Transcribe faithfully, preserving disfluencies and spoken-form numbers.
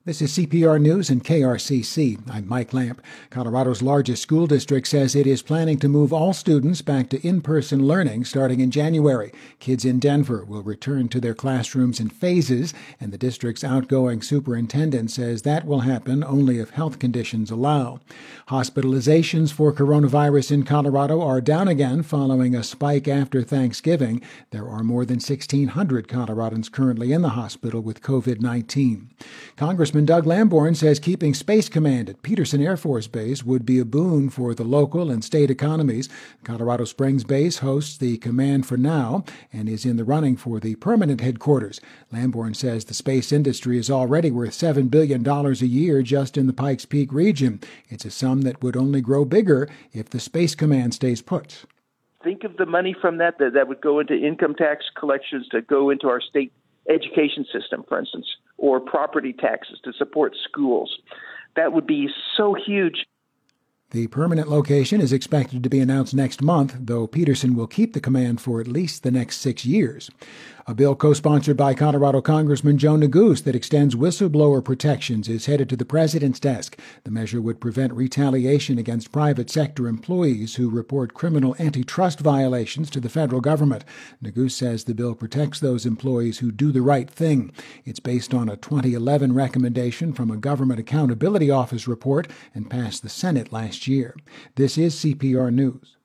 This is C P R News and K R C C. I'm Mike Lamp. Colorado's largest school district says it is planning to move all students back to in-person learning starting in January. Kids in Denver will return to their classrooms in phases, and the district's outgoing superintendent says that will happen only if health conditions allow. Hospitalizations for coronavirus in Colorado are down again following a spike after Thanksgiving. There are more than sixteen hundred Coloradans currently in the hospital with covid nineteen. Congressman Doug Lamborn says keeping Space Command at Peterson Air Force Base would be a boon for the local and state economies. Colorado Springs Base hosts the command for now and is in the running for the permanent headquarters. Lamborn says the space industry is already worth seven billion dollars a year just in the Pikes Peak region. It's a sum that would only grow bigger if the Space Command stays put. Think of the money from that that, that would go into income tax collections to go into our state education system, for instance, or property taxes to support schools. That would be so huge. The permanent location is expected to be announced next month, though Peterson will keep the command for at least the next six years. A bill co-sponsored by Colorado Congressman Joe Neguse that extends whistleblower protections is headed to the president's desk. The measure would prevent retaliation against private sector employees who report criminal antitrust violations to the federal government. Neguse says the bill protects those employees who do the right thing. It's based on a twenty eleven recommendation from a Government Accountability Office report and passed the Senate last year. This is C P R News.